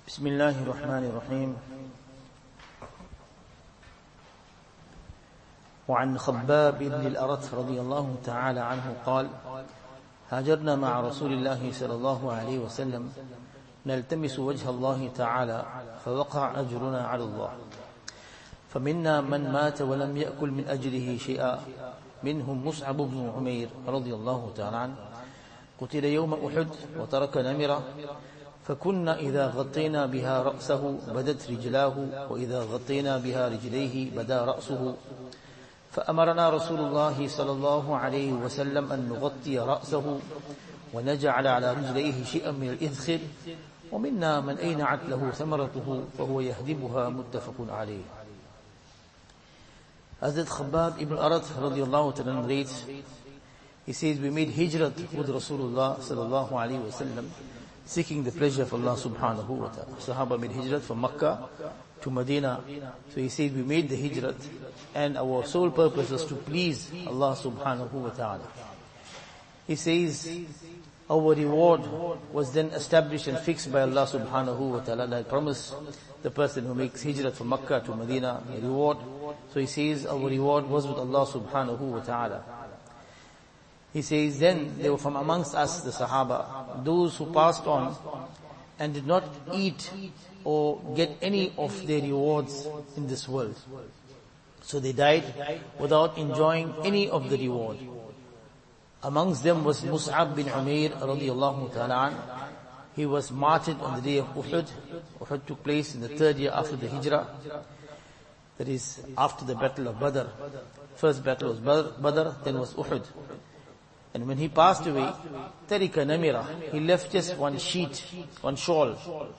بسم الله الرحمن الرحيم. وعن خباب بن الأرت رضي الله تعالى عنه قال: هاجرنا مع رسول الله صلى الله عليه وسلم نلتمس وجه الله تعالى فوقع أجرنا على الله، فمنا من مات ولم يأكل من أجره شيئا، منهم مصعب بن عمير رضي الله تعالى عنه، قتل يوم أحد وترك نمرة، فكنا إذا غطينا بها رأسه بدت رجلاه، وإذا غطينا بها رجليه بدا رأسه، فأمرنا رسول الله صلى الله عليه وسلم أن نغطي رأسه ونجعل على رجليه شيئا من الإذخر، ومنا من أينعت له ثمرته فهو يهدبها، متفق عليه. Hazrat Khabbab ibn Arat radiallahu ta'ala narrates, he says, we made hijrat with Rasulullah sallallahu alayhi wa sallam, seeking the pleasure of Allah subhanahu wa ta'ala. Sahaba made hijrat from Makkah to Medina. So he said, we made the hijrat and our sole purpose was to please Allah subhanahu wa ta'ala. He says, our reward was then established and fixed by Allah subhanahu wa ta'ala. I promise the person who makes hijrat from Makkah to Medina a reward. So he says, our reward was with Allah subhanahu wa ta'ala. He says, then they were from amongst us, the Sahaba, those who passed on and did not eat or get any of their rewards in this world. So they died without enjoying any of the reward. Amongst them was Mus'ab bin Umair radiyallahu ta'ala an. He was martyred on the day of Uhud. Uhud took place in the third year after the Hijrah. That is, after the battle of Badr. First battle was Badr, then was Uhud. And when he passed away, tarika namira, he left just one sheet, one shawl.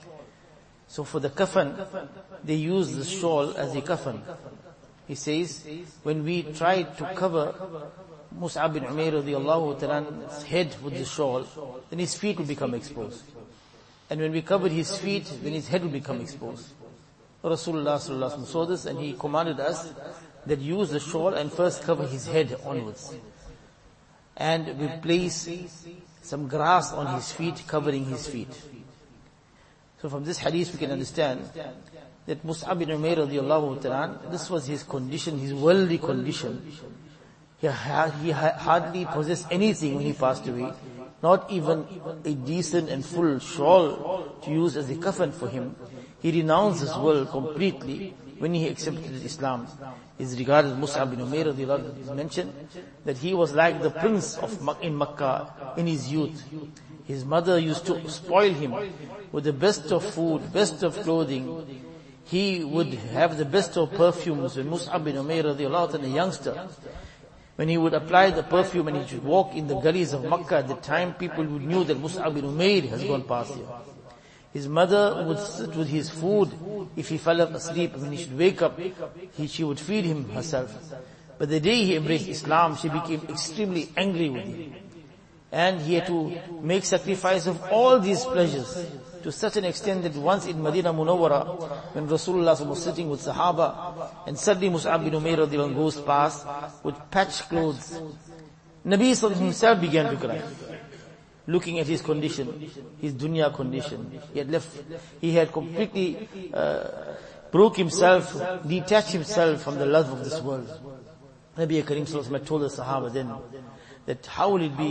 So for the kafan, they used the shawl as a kafan. He says, when we tried to cover Mus'ab bin Umair radiyallahu ta'ala's head with the shawl, then his feet would become exposed. And when we covered his feet, then his head would become exposed. Rasulullah sallallahu alaihi wasallam saw this and he commanded us that use the shawl and first cover his head onwards. And we place some grass on his feet, covering his feet. So from this hadith we can understand that Mus'ab bin Umair radiyallahu ta'ala, this was his condition, his worldly condition. He hardly possessed anything when he passed away, not even a decent and full shawl to use as a kafan for him. He renounced this world completely when he accepted Islam. Is regarded Mus'ab bin Umair radiyallahu ta'ala, mentioned that he was like the prince in Makkah in his youth. His mother used to spoil him with the best of food, best of clothing. He would have the best of perfumes. When Mus'ab bin Umair radiyallahu ta'ala, a youngster, when he would apply the perfume and he should walk in the gullies of Makkah, at the time people would knew that Mus'ab bin Umair has gone past here. His mother would sit with his food. If he fell asleep, when he should wake up, she would feed him herself. But the day he embraced Islam, she became extremely angry with him. And he had to make sacrifice of all these pleasures, to such an extent that once in Medina Munawwara, when Rasulullah was sitting with Sahaba, and suddenly Mus'ab bin Umair radiyallahu anhu goes past with patched clothes, Nabi sallallahu himself began to cry, looking at his condition, his dunya condition. He had completely broke himself, detached himself from the love of this world. Nabi Karim sallallahu alaihi wasallam told the Sahaba then that how will it be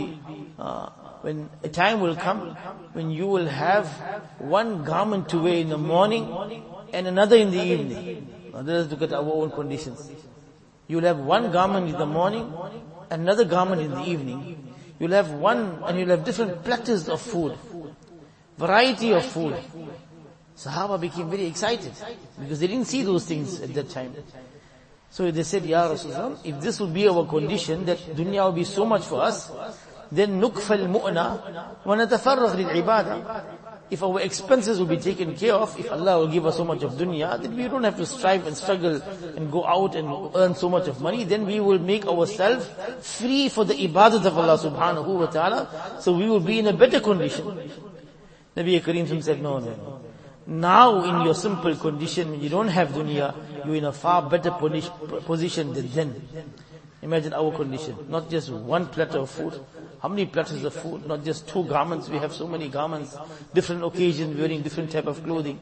when a time will come when you will have one garment to wear in the morning and another in the evening. Now let us look at our own conditions. You will have one garment in the morning, another garment in the evening. You'll have one, and you'll have different platters of food. Variety of food. Sahaba became very excited, because they didn't see those things at that time. So they said, Ya Rasulullah, if this will be our condition, that dunya will be so much for us, then nukfal mu'na, wa natafarragh lil ibadah. If our expenses will be taken care of, if Allah will give us so much of dunya, then we don't have to strive and struggle and go out and earn so much of money. Then we will make ourselves free for the ibadat of Allah subhanahu wa ta'ala. So we will be in a better condition. Nabi Kareem said, no. Now in your simple condition, when you don't have dunya, you're in a far better position than then. Imagine our condition. Not just one platter of food, How many platters of food? Not just 2 garments. We have so many garments, different occasions, wearing different type of clothing.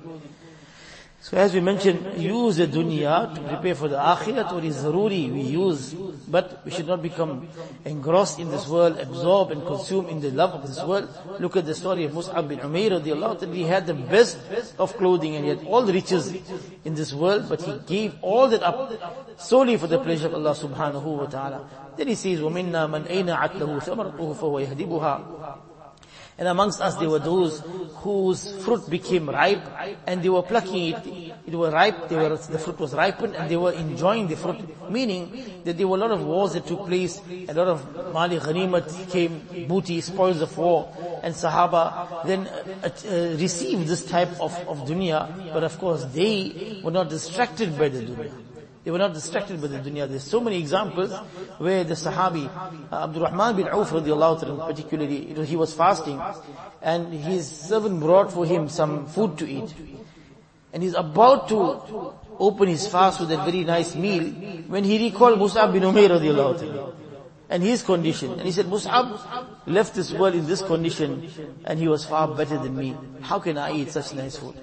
So as we mentioned, use the dunya to prepare for the akhirat, or is zaruri, we use. But we should not become engrossed in this world, absorbed and consumed in the love of this world. Look at the story of Mus'ab bin Umair radiallahu anhu. He had the best of clothing and he had all the riches in this world, but he gave all that up solely for the pleasure of Allah subhanahu wa ta'ala. Then he says, وَمِنَّا مَنْ أَيْنَعَتْ لَهُ ثَمَرْتُهُ فَهُوَ يَهْدِبُهَا. And amongst us there were those whose fruit became ripe and they were plucking it. It was ripe, the fruit was ripened and they were enjoying the fruit. Meaning that there were a lot of wars that took place, a lot of mali ghanimat came, booty, spoils of war. And Sahaba then received this type of dunya. But of course they were not distracted by the dunya. They were not distracted by the dunya. There's so many examples where the Sahabi, Abdul Rahman bin Auf radiallahu anhu particularly, he was fasting and his servant brought for him some food to eat. And he's about to open his fast with a very nice meal when he recalled Mus'ab bin Umair radiallahu anhu and his condition. And he said, Mus'ab left this world in this condition and he was far better than me. How can I eat such nice food?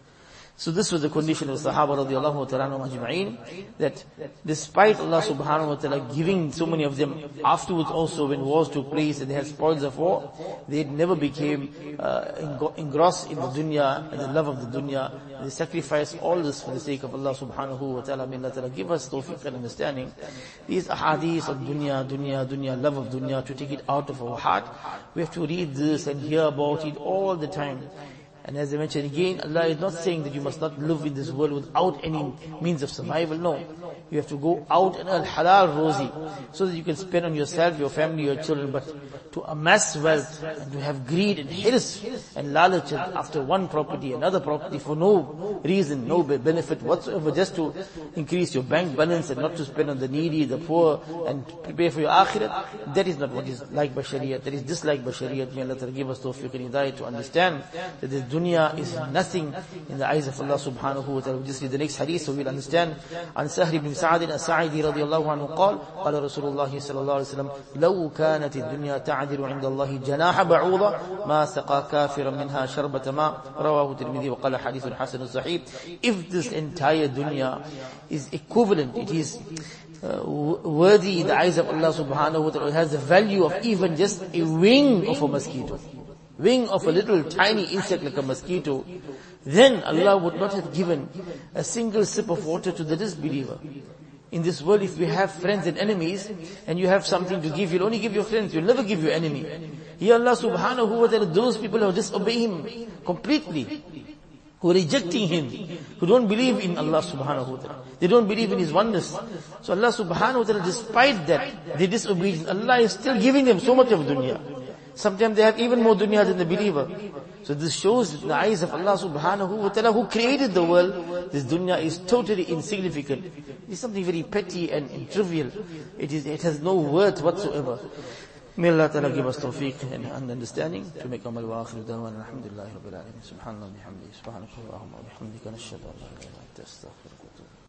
So this was the condition of Sahaba radiallahu ta'ala majma'in, that despite Allah subhanahu wa ta'ala giving so many of them afterwards also when wars took place and they had spoils of war, they never became engrossed in the dunya and the love of the dunya. They sacrificed all this for the sake of Allah subhanahu wa ta'ala. May Allah ta'ala give us tawfiq and understanding. These ahadith of dunya, love of dunya, to take it out of our heart. We have to read this and hear about it all the time. And as I mentioned again, Allah is not saying that you must not live in this world without any means of survival. No. You have to go out and earn halal rozi, so that you can spend on yourself, your family, your children. But to amass wealth and to have greed and hirs and lalach after one property, another property for no reason, no benefit whatsoever, just to increase your bank balance and not to spend on the needy, the poor, and prepare for your akhirat, that is not what is like by Shariat. That is disliked by Shariat. May Allah give us tawfiq and hidayah to understand that this dunya is nothing in the eyes of Allah subhanahu wa ta'ala. We just read the next hadith so we'll understand. An Sahr ibn Sa'd as-Sa'idi radiyallahu anhu قال قال رسول الله صلى الله عليه وسلم لو كانت الدنيا تعدل عند الله جناح بعوضة ما سقى كافرا منها شربة ماء رواه الترمذي وقال حديث حسن صحيح. If this entire dunya is equivalent, it is worthy in the eyes of Allah subhanahu wa ta'ala, it has the value of even just a wing of a mosquito, wing of a little tiny insect like a mosquito, then Allah would not have given a single sip of water to the disbeliever. In this world, if we have friends and enemies, and you have something to give, you'll only give your friends, you'll never give your enemy. Here Allah subhanahu wa ta'ala, those people who disobey Him completely, who are rejecting Him, who don't believe in Allah subhanahu wa ta'ala, they don't believe in His oneness. So Allah subhanahu wa ta'ala, despite that, they disobey, Allah is still giving them so much of dunya. Sometimes they have even more dunya than the believer. So this shows that in the eyes of Allah subhanahu wa ta'ala, who created the world, this dunya is totally insignificant. It is something very petty and trivial. It has no worth whatsoever. May Allah ta'ala give us tawfiq and understanding to make amal wa akhiru da'wan alhamdulillahi rabbil alamin. Subhanallah bihamdihi, subhanakallahumma wa bihamdika nashhadu an la ilaha illa anta astaghfiruka wa atubu